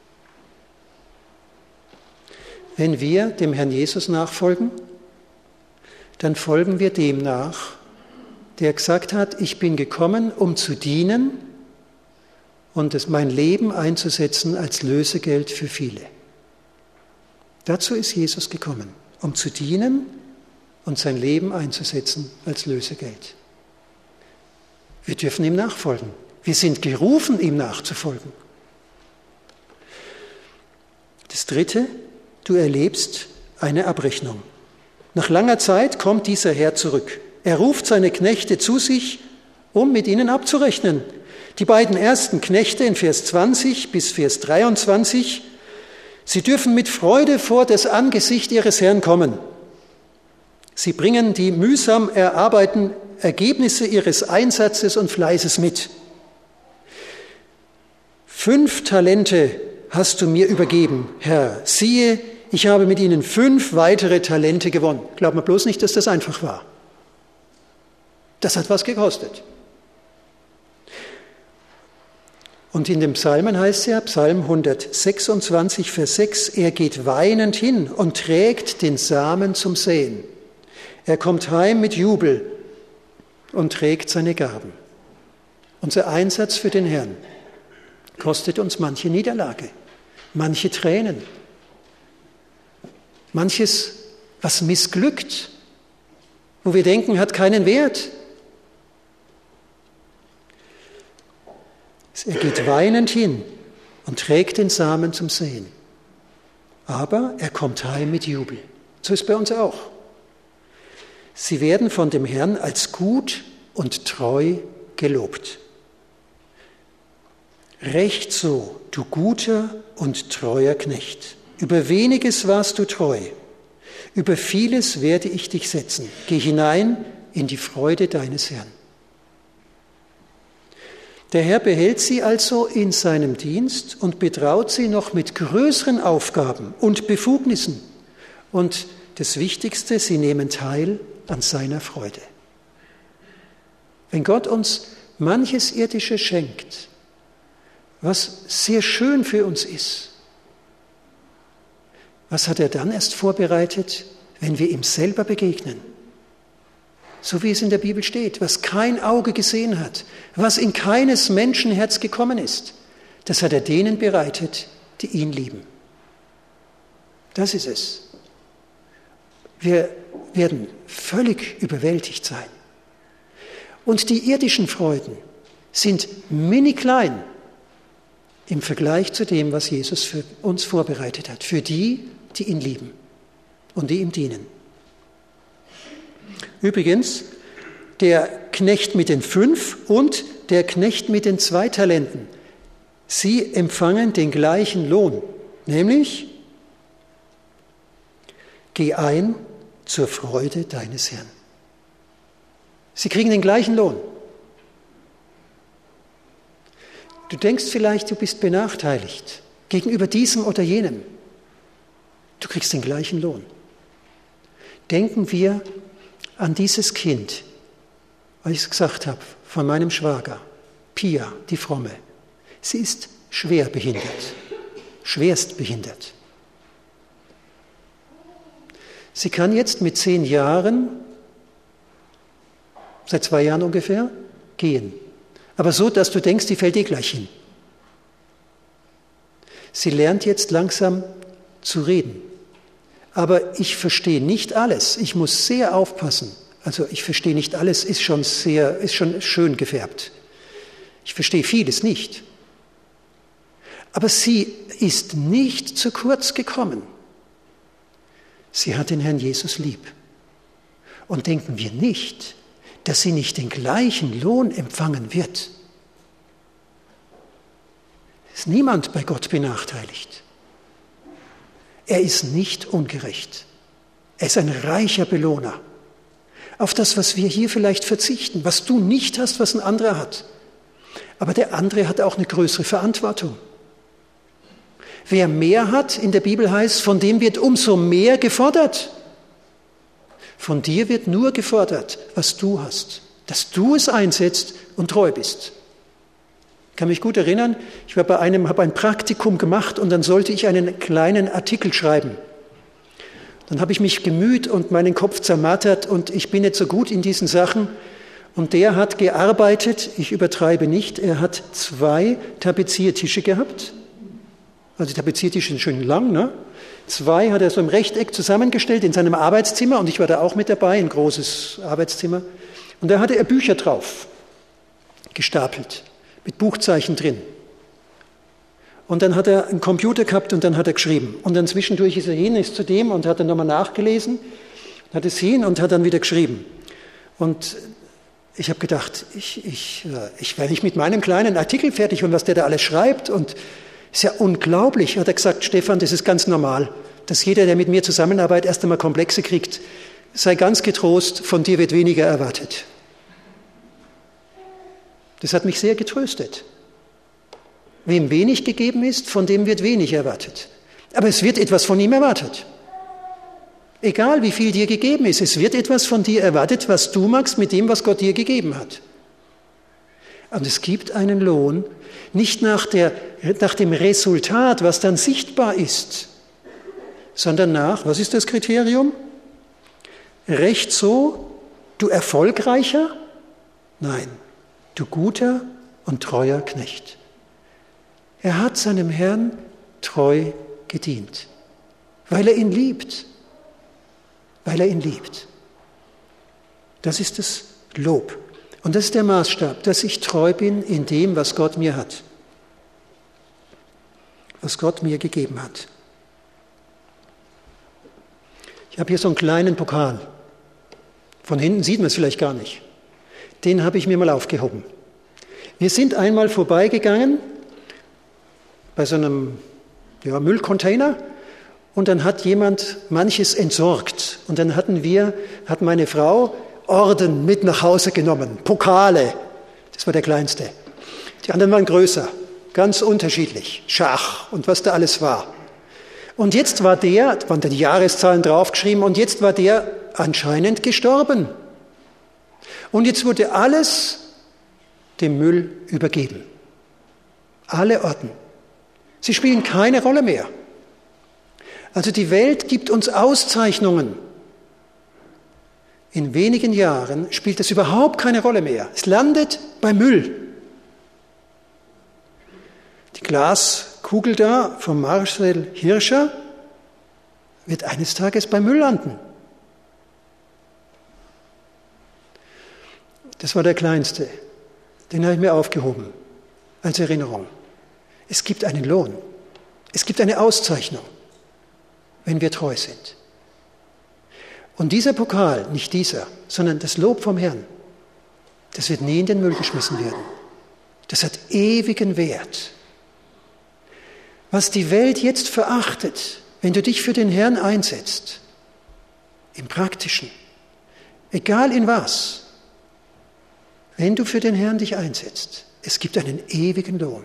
Wenn wir dem Herrn Jesus nachfolgen, dann folgen wir dem nach, der gesagt hat, ich bin gekommen, um zu dienen und es mein Leben einzusetzen als Lösegeld für viele. Dazu ist Jesus gekommen, um zu dienen und sein Leben einzusetzen als Lösegeld. Wir dürfen ihm nachfolgen. Wir sind gerufen, ihm nachzufolgen. Das Dritte, du erlebst eine Abrechnung. Nach langer Zeit kommt dieser Herr zurück. Er ruft seine Knechte zu sich, um mit ihnen abzurechnen. Die beiden ersten Knechte in Vers zwanzig bis Vers dreiundzwanzig, sie dürfen mit Freude vor das Angesicht ihres Herrn kommen. Sie bringen die mühsam erarbeiteten Ergebnisse ihres Einsatzes und Fleißes mit. Fünf Talente hast du mir übergeben, Herr. Siehe, ich habe mit ihnen fünf weitere Talente gewonnen. Glaubt mir bloß nicht, dass das einfach war. Das hat was gekostet. Und in dem Psalmen heißt es ja, Psalm hundertsechsundzwanzig, Vers sechs, er geht weinend hin und trägt den Samen zum Säen. Er kommt heim mit Jubel und trägt seine Gaben. Unser Einsatz für den Herrn kostet uns manche Niederlage, manche Tränen, manches, was missglückt, wo wir denken, hat keinen Wert. Er geht weinend hin und trägt den Samen zum Säen. Aber er kommt heim mit Jubel. So ist es bei uns auch. Sie werden von dem Herrn als gut und treu gelobt. Recht so, du guter und treuer Knecht. Über weniges warst du treu. Über vieles werde ich dich setzen. Geh hinein in die Freude deines Herrn. Der Herr behält sie also in seinem Dienst und betraut sie noch mit größeren Aufgaben und Befugnissen. Und das Wichtigste, sie nehmen teil an seiner Freude. Wenn Gott uns manches Irdische schenkt, was sehr schön für uns ist, was hat er dann erst vorbereitet, wenn wir ihm selber begegnen? So wie es in der Bibel steht, was kein Auge gesehen hat, was in keines Menschenherz gekommen ist, das hat er denen bereitet, die ihn lieben. Das ist es. Wir werden völlig überwältigt sein. Und die irdischen Freuden sind mini klein im Vergleich zu dem, was Jesus für uns vorbereitet hat, für die, die ihn lieben und die ihm dienen. Übrigens, der Knecht mit den fünf und der Knecht mit den zwei Talenten, sie empfangen den gleichen Lohn, nämlich: Geh ein zur Freude deines Herrn. Sie kriegen den gleichen Lohn. Du denkst vielleicht, du bist benachteiligt gegenüber diesem oder jenem. Du kriegst den gleichen Lohn. Denken wir an dieses Kind, weil ich es gesagt habe, von meinem Schwager, Pia, die Fromme. Sie ist schwer behindert, schwerst behindert. Sie kann jetzt mit zehn Jahren, seit zwei Jahren ungefähr, gehen. Aber so, dass du denkst, die fällt eh gleich hin. Sie lernt jetzt langsam zu reden. Aber ich verstehe nicht alles. Ich muss sehr aufpassen. Also ich verstehe nicht alles, ist schon sehr, ist schon schön gefärbt. Ich verstehe vieles nicht. Aber sie ist nicht zu kurz gekommen. Sie hat den Herrn Jesus lieb. Und denken wir nicht, dass sie nicht den gleichen Lohn empfangen wird. Es ist niemand bei Gott benachteiligt. Er ist nicht ungerecht. Er ist ein reicher Belohner. Auf das, was wir hier vielleicht verzichten, was du nicht hast, was ein anderer hat. Aber der andere hat auch eine größere Verantwortung. Wer mehr hat, in der Bibel heißt, von dem wird umso mehr gefordert. Von dir wird nur gefordert, was du hast, dass du es einsetzt und treu bist. Ich kann mich gut erinnern, ich war bei einem, habe ein Praktikum gemacht und dann sollte ich einen kleinen Artikel schreiben. Dann habe ich mich gemüht und meinen Kopf zermartert und ich bin nicht so gut in diesen Sachen. Und der hat gearbeitet, ich übertreibe nicht, er hat zwei Tapeziertische gehabt. Also die Tapeziertische sind schön lang, ne? Zwei hat er so im Rechteck zusammengestellt in seinem Arbeitszimmer und ich war da auch mit dabei, ein großes Arbeitszimmer. Und da hatte er Bücher drauf, gestapelt, mit Buchzeichen drin. Und dann hat er einen Computer gehabt und dann hat er geschrieben. Und dann zwischendurch ist er hin, ist zu dem und hat dann nochmal nachgelesen, hat es hin und hat dann wieder geschrieben. Und ich habe gedacht, ich, ich, ich werde nicht mit meinem kleinen Artikel fertig und was der da alles schreibt. Und ist ja unglaublich, hat er gesagt, Stefan, das ist ganz normal, dass jeder, der mit mir zusammenarbeitet, erst einmal Komplexe kriegt. Sei ganz getrost, von dir wird weniger erwartet. Das hat mich sehr getröstet. Wem wenig gegeben ist, von dem wird wenig erwartet. Aber es wird etwas von ihm erwartet. Egal, wie viel dir gegeben ist, es wird etwas von dir erwartet, was du magst mit dem, was Gott dir gegeben hat. Und es gibt einen Lohn, nicht nach, der, nach dem Resultat, was dann sichtbar ist, sondern nach, was ist das Kriterium? Recht so, du erfolgreicher? Nein, du guter und treuer Knecht. Er hat seinem Herrn treu gedient, weil er ihn liebt, weil er ihn liebt. Das ist das Lob. Und das ist der Maßstab, dass ich treu bin in dem, was Gott mir hat, was Gott mir gegeben hat. Ich habe hier so einen kleinen Pokal. Von hinten sieht man es vielleicht gar nicht. Den habe ich mir mal aufgehoben. Wir sind einmal vorbeigegangen bei so einem ja, Müllcontainer und dann hat jemand manches entsorgt. Und dann hatten wir, hat meine Frau Orden mit nach Hause genommen, Pokale. Das war der kleinste. Die anderen waren größer, ganz unterschiedlich, Schach und was da alles war. Und jetzt war der, da waren da die Jahreszahlen draufgeschrieben, und jetzt war der anscheinend gestorben. Und jetzt wurde alles dem Müll übergeben. Alle Orten. Sie spielen keine Rolle mehr. Also die Welt gibt uns Auszeichnungen. In wenigen Jahren spielt es überhaupt keine Rolle mehr. Es landet beim Müll. Die Glaskugel da von Marcel Hirscher wird eines Tages beim Müll landen. Das war der kleinste. Den habe ich mir aufgehoben als Erinnerung. Es gibt einen Lohn. Es gibt eine Auszeichnung, wenn wir treu sind. Und dieser Pokal, nicht dieser, sondern das Lob vom Herrn, das wird nie in den Müll geschmissen werden. Das hat ewigen Wert. Was die Welt jetzt verachtet, wenn du dich für den Herrn einsetzt, im Praktischen, egal in was, wenn du für den Herrn dich einsetzt, es gibt einen ewigen Lohn.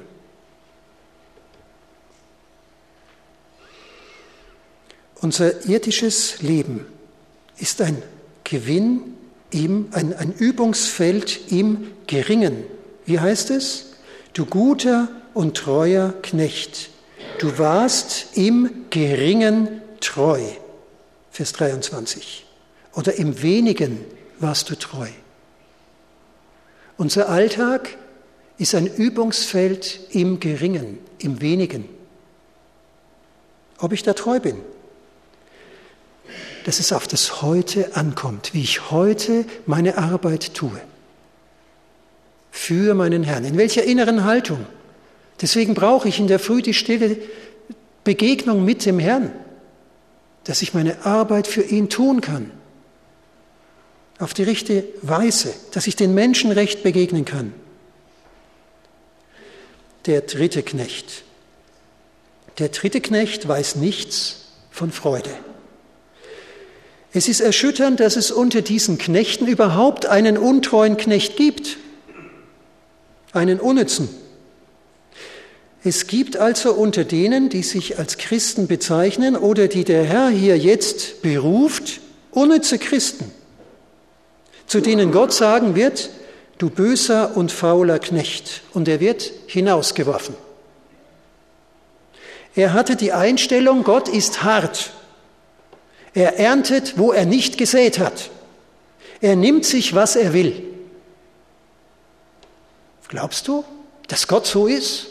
Unser irdisches Leben ist ein Gewinn, im, ein, ein Übungsfeld im Geringen. Wie heißt es? Du guter und treuer Knecht, du warst im Geringen treu. Vers dreiundzwanzig. Oder im Wenigen warst du treu. Unser Alltag ist ein Übungsfeld im Geringen, im Wenigen. Ob ich da treu bin? Dass es auf das Heute ankommt, wie ich heute meine Arbeit tue. Für meinen Herrn. In welcher inneren Haltung? Deswegen brauche ich in der Früh die stille Begegnung mit dem Herrn, dass ich meine Arbeit für ihn tun kann. Auf die richtige Weise, dass ich den Menschen recht begegnen kann. Der dritte Knecht. Der dritte Knecht weiß nichts von Freude. Es ist erschütternd, dass es unter diesen Knechten überhaupt einen untreuen Knecht gibt, einen unnützen. Es gibt also unter denen, die sich als Christen bezeichnen oder die der Herr hier jetzt beruft, unnütze Christen, zu denen Gott sagen wird, du böser und fauler Knecht, und er wird hinausgeworfen. Er hatte die Einstellung, Gott ist hart. Er erntet, wo er nicht gesät hat. Er nimmt sich, was er will. Glaubst du, dass Gott so ist?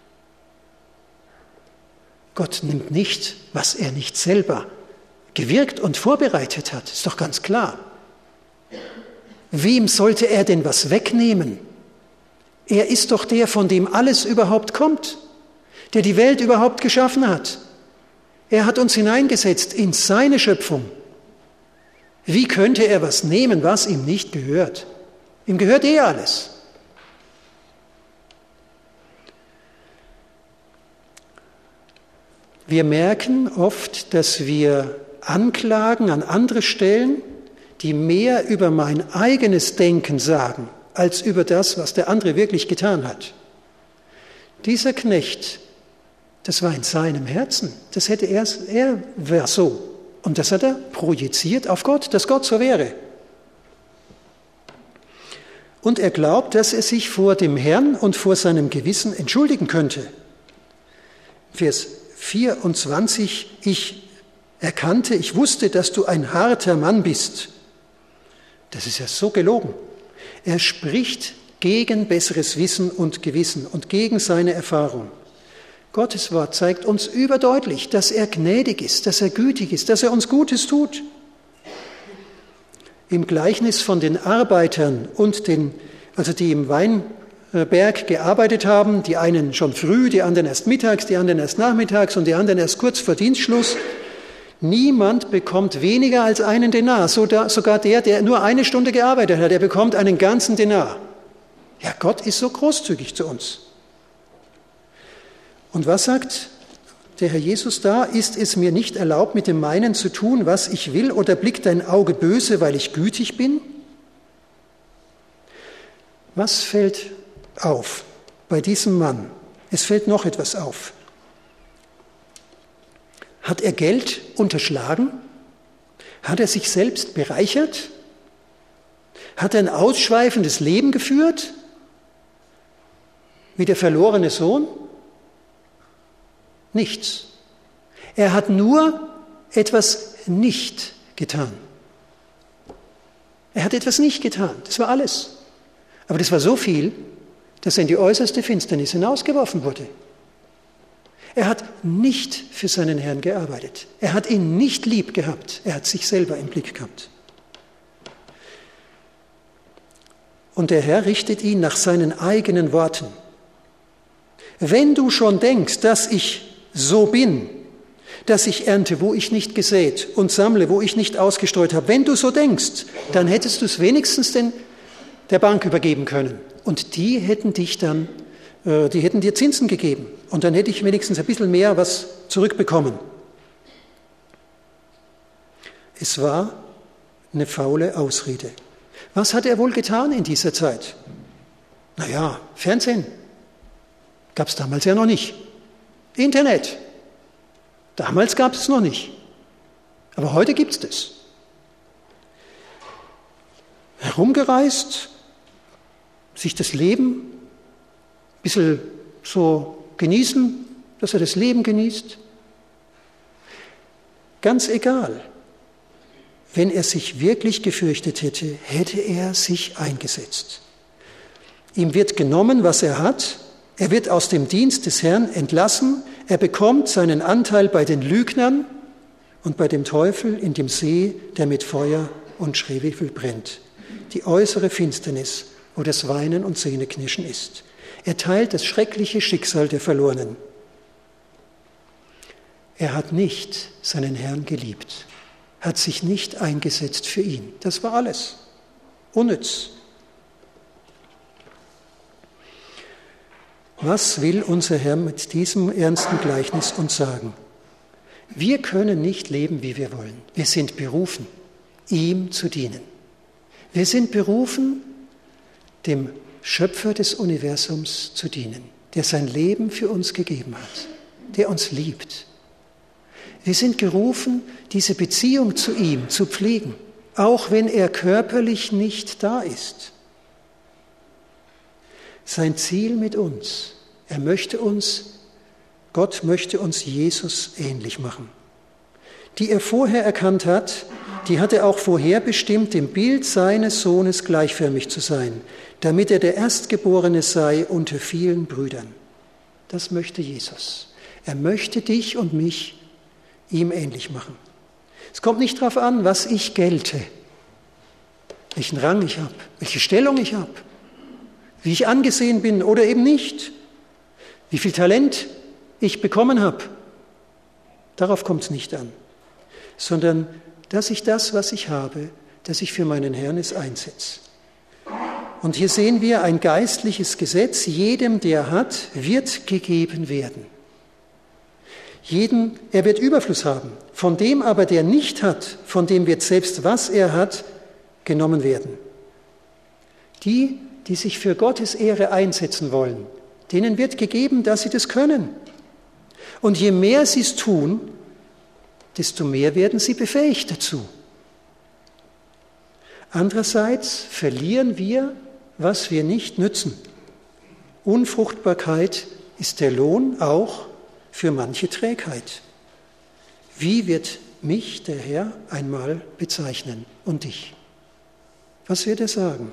Gott nimmt nicht, was er nicht selber gewirkt und vorbereitet hat. Ist doch ganz klar. Wem sollte er denn was wegnehmen? Er ist doch der, von dem alles überhaupt kommt, der die Welt überhaupt geschaffen hat. Er hat uns hineingesetzt in seine Schöpfung. Wie könnte er was nehmen, was ihm nicht gehört? Ihm gehört eh alles. Wir merken oft, dass wir Anklagen an andere stellen, die mehr über mein eigenes Denken sagen, als über das, was der andere wirklich getan hat. Dieser Knecht, das war in seinem Herzen. Das hätte er, er wäre so. Und das hat er projiziert auf Gott, dass Gott so wäre. Und er glaubt, dass er sich vor dem Herrn und vor seinem Gewissen entschuldigen könnte. Vers vierundzwanzig, ich erkannte, ich wusste, dass du ein harter Mann bist. Das ist ja so gelogen. Er spricht gegen besseres Wissen und Gewissen und gegen seine Erfahrung. Gottes Wort zeigt uns überdeutlich, dass er gnädig ist, dass er gütig ist, dass er uns Gutes tut. Im Gleichnis von den Arbeitern und den, also die im Weinberg gearbeitet haben, die einen schon früh, die anderen erst mittags, die anderen erst nachmittags und die anderen erst kurz vor Dienstschluss. Niemand bekommt weniger als einen Denar. Sogar der, der nur eine Stunde gearbeitet hat, der bekommt einen ganzen Denar. Ja, Gott ist so großzügig zu uns. Und was sagt der Herr Jesus da? Ist es mir nicht erlaubt, mit dem meinen zu tun, was ich will, oder blickt dein Auge böse, weil ich gütig bin? Was fällt auf bei diesem Mann? Es fällt noch etwas auf. Hat er Geld unterschlagen? Hat er sich selbst bereichert? Hat er ein ausschweifendes Leben geführt? Wie der verlorene Sohn? Nichts. Er hat nur etwas nicht getan. Er hat etwas nicht getan. Das war alles. Aber das war so viel, dass er in die äußerste Finsternis hinausgeworfen wurde. Er hat nicht für seinen Herrn gearbeitet. Er hat ihn nicht lieb gehabt. Er hat sich selber im Blick gehabt. Und der Herr richtet ihn nach seinen eigenen Worten. Wenn du schon denkst, dass ich so bin, dass ich ernte, wo ich nicht gesät und sammle, wo ich nicht ausgestreut habe, wenn du so denkst, dann hättest du es wenigstens den, der Bank übergeben können. Und die hätten dich dann, äh, die hätten dir Zinsen gegeben. Und dann hätte ich wenigstens ein bisschen mehr was zurückbekommen. Es war eine faule Ausrede. Was hat er wohl getan in dieser Zeit? Naja, Fernsehen gab es damals ja noch nicht. Internet, damals gab es noch nicht. Aber heute gibt es das. Herumgereist, sich das Leben ein bisschen so genießen, dass er das Leben genießt. Ganz egal. Wenn er sich wirklich gefürchtet hätte, hätte er sich eingesetzt. Ihm wird genommen, was er hat. Er wird aus dem Dienst des Herrn entlassen. Er bekommt seinen Anteil bei den Lügnern und bei dem Teufel in dem See, der mit Feuer und Schwefel brennt. Die äußere Finsternis, wo das Weinen und Zähneknirschen ist. Er teilt das schreckliche Schicksal der Verlorenen. Er hat nicht seinen Herrn geliebt, hat sich nicht eingesetzt für ihn. Das war alles. Unnütz. Was will unser Herr mit diesem ernsten Gleichnis uns sagen? Wir können nicht leben, wie wir wollen. Wir sind berufen, ihm zu dienen. Wir sind berufen, dem Schöpfer des Universums zu dienen, der sein Leben für uns gegeben hat, der uns liebt. Wir sind gerufen, diese Beziehung zu ihm zu pflegen, auch wenn er körperlich nicht da ist. Sein Ziel mit uns, er möchte uns, Gott möchte uns Jesus ähnlich machen. Die er vorher erkannt hat, die hat er auch vorherbestimmt, dem Bild seines Sohnes gleichförmig zu sein, damit er der Erstgeborene sei unter vielen Brüdern. Das möchte Jesus. Er möchte dich und mich ihm ähnlich machen. Es kommt nicht darauf an, was ich gelte, welchen Rang ich habe, welche Stellung ich habe, wie ich angesehen bin oder eben nicht, wie viel Talent ich bekommen habe. Darauf kommt es nicht an, sondern dass ich das, was ich habe, dass ich für meinen Herrn es einsetze. Und hier sehen wir ein geistliches Gesetz, jedem, der hat, wird gegeben werden. Jeden, er wird Überfluss haben. Von dem aber, der nicht hat, von dem wird selbst, was er hat, genommen werden. Die, die sich für Gottes Ehre einsetzen wollen, denen wird gegeben, dass sie das können. Und je mehr sie es tun, desto mehr werden sie befähigt dazu. Andererseits verlieren wir, was wir nicht nützen. Unfruchtbarkeit ist der Lohn auch für manche Trägheit. Wie wird mich der Herr einmal bezeichnen und dich? Was wird er sagen?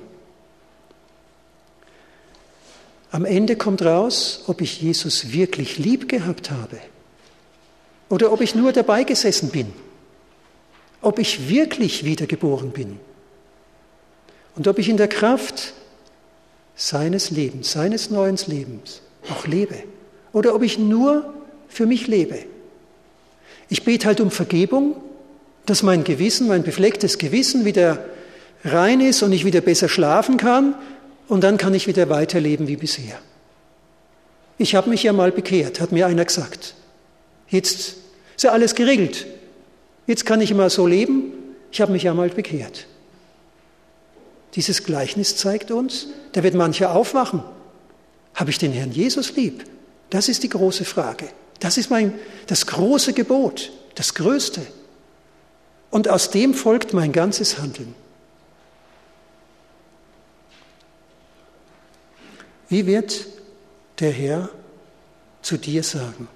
Am Ende kommt raus, ob ich Jesus wirklich lieb gehabt habe oder ob ich nur dabei gesessen bin, ob ich wirklich wiedergeboren bin und ob ich in der Kraft seines Lebens, seines neuen Lebens auch lebe oder ob ich nur für mich lebe. Ich bete halt um Vergebung, dass mein Gewissen, mein beflecktes Gewissen wieder rein ist und ich wieder besser schlafen kann und dann kann ich wieder weiterleben wie bisher. Ich habe mich ja mal bekehrt, hat mir einer gesagt. Jetzt ist ja alles geregelt. Jetzt kann ich immer so leben, ich habe mich ja mal bekehrt. Dieses Gleichnis zeigt uns, da wird mancher aufwachen. Habe ich den Herrn Jesus lieb? Das ist die große Frage. Das ist mein, das große Gebot, das Größte. und aus dem folgt mein ganzes Handeln. Wie wird der Herr zu dir sagen?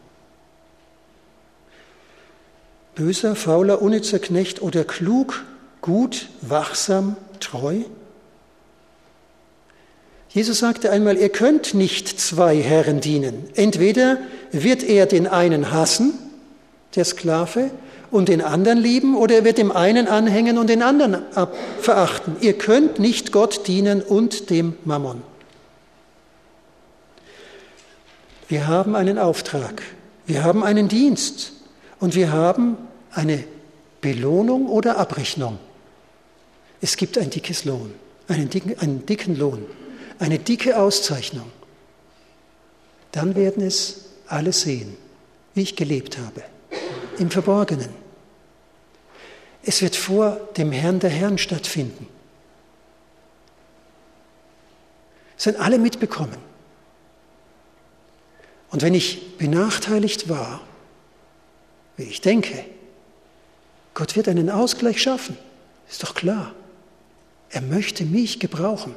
Böser, fauler, unnützer Knecht oder klug, gut, wachsam, treu? Jesus sagte einmal, ihr könnt nicht zwei Herren dienen. Entweder wird er den einen hassen, der Sklave, und den anderen lieben, oder er wird dem einen anhängen und den anderen verachten. Ihr könnt nicht Gott dienen und dem Mammon. Wir haben einen Auftrag, wir haben einen Dienst und wir haben eine Belohnung oder Abrechnung. Es gibt ein dickes Lohn, einen dicken, einen dicken Lohn, eine dicke Auszeichnung. Dann werden es alle sehen, wie ich gelebt habe, im Verborgenen. Es wird vor dem Herrn der Herren stattfinden. Es werden alle mitbekommen. Und wenn ich benachteiligt war, wie ich denke, Gott wird einen Ausgleich schaffen, ist doch klar. Er möchte mich gebrauchen.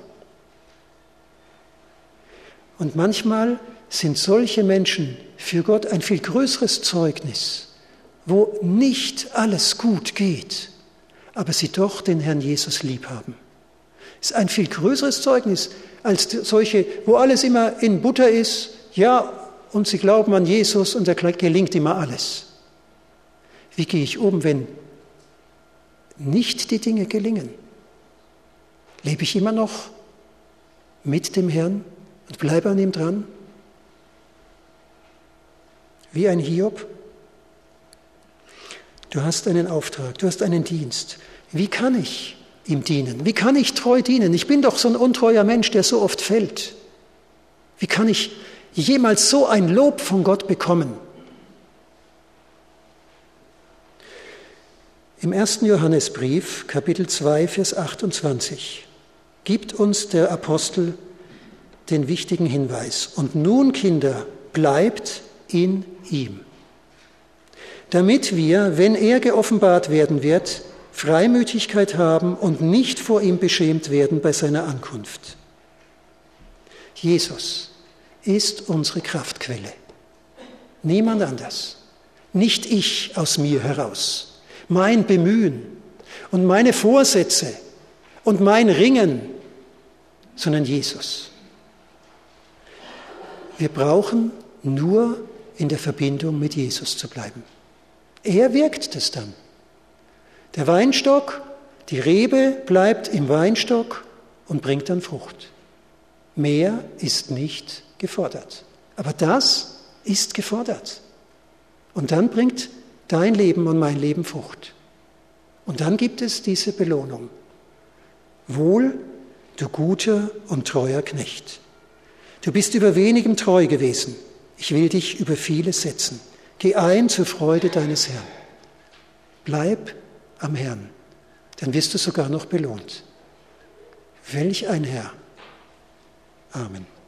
Und manchmal sind solche Menschen für Gott ein viel größeres Zeugnis, wo nicht alles gut geht, aber sie doch den Herrn Jesus lieb haben. Ist ein viel größeres Zeugnis als solche, wo alles immer in Butter ist, ja, und sie glauben an Jesus und da gelingt immer alles. Wie gehe ich um, wenn nicht die Dinge gelingen? Lebe ich immer noch mit dem Herrn und bleibe an ihm dran? Wie ein Hiob? Du hast einen Auftrag, du hast einen Dienst. Wie kann ich ihm dienen? Wie kann ich treu dienen? Ich bin doch so ein untreuer Mensch, der so oft fällt. Wie kann ich jemals so ein Lob von Gott bekommen? Im ersten Johannesbrief, Kapitel zwei, Vers achtundzwanzig, gibt uns der Apostel den wichtigen Hinweis. Und nun, Kinder, bleibt in ihm, damit wir, wenn er geoffenbart werden wird, Freimütigkeit haben und nicht vor ihm beschämt werden bei seiner Ankunft. Jesus ist unsere Kraftquelle. Niemand anders. Nicht ich aus mir heraus. Mein Bemühen und meine Vorsätze und mein Ringen, sondern Jesus. Wir brauchen nur in der Verbindung mit Jesus zu bleiben. Er wirkt es dann. Der Weinstock, die Rebe bleibt im Weinstock und bringt dann Frucht. Mehr ist nicht gefordert. Aber das ist gefordert. Und dann bringt dein Leben und mein Leben Frucht. Und dann gibt es diese Belohnung. Wohl, du guter und treuer Knecht. Du bist über wenigem treu gewesen. Ich will dich über vieles setzen. Geh ein zur Freude deines Herrn. Bleib am Herrn, dann wirst du sogar noch belohnt. Welch ein Herr. Amen.